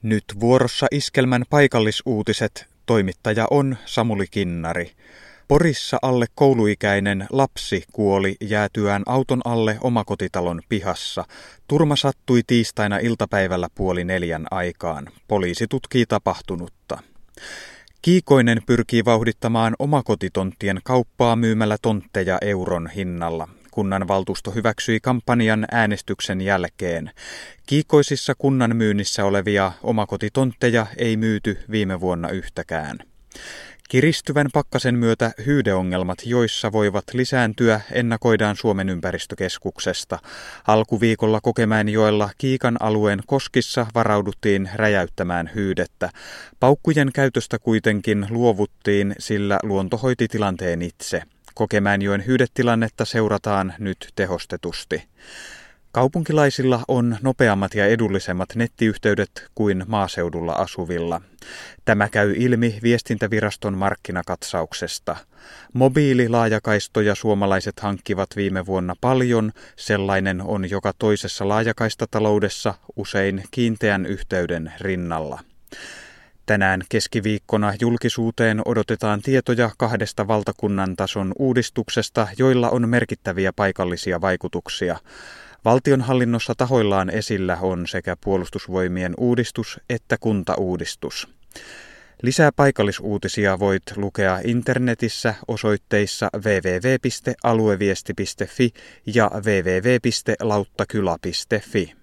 Nyt vuorossa Iskelmän paikallisuutiset. Toimittaja on Samuli Kinnari. Porissa alle kouluikäinen lapsi kuoli jäätyään auton alle omakotitalon pihassa. Turma sattui tiistaina iltapäivällä 3:30 aikaan. Poliisi tutkii tapahtunutta. Kiikoinen pyrkii vauhdittamaan omakotitonttien kauppaa myymällä tontteja euron hinnalla. Kunnanvaltuusto hyväksyi kampanjan äänestyksen jälkeen. Kiikoisissa kunnan myynnissä olevia omakotitontteja ei myyty viime vuonna yhtäkään. Kiristyvän pakkasen myötä hyydeongelmat joissa voivat lisääntyä ennakoidaan Suomen ympäristökeskuksesta. Alkuviikolla Kokemäenjoella Kiikan alueen koskissa varauduttiin räjäyttämään hyydettä. Paukkujen käytöstä kuitenkin luovuttiin, sillä luonto hoiti tilanteen itse. Kokemäenjoen hyydetilannetta seurataan nyt tehostetusti. Kaupunkilaisilla on nopeammat ja edullisemmat nettiyhteydet kuin maaseudulla asuvilla. Tämä käy ilmi Viestintäviraston markkinakatsauksesta. Mobiililaajakaistoja suomalaiset hankkivat viime vuonna paljon, sellainen on joka toisessa laajakaistataloudessa, usein kiinteän yhteyden rinnalla. Tänään keskiviikkona julkisuuteen odotetaan tietoja 2 valtakunnan tason uudistuksesta, joilla on merkittäviä paikallisia vaikutuksia. Valtionhallinnossa tahoillaan esillä on sekä puolustusvoimien uudistus että kuntauudistus. Lisää paikallisuutisia voit lukea internetissä osoitteissa www.alueviesti.fi ja www.lauttakyla.fi.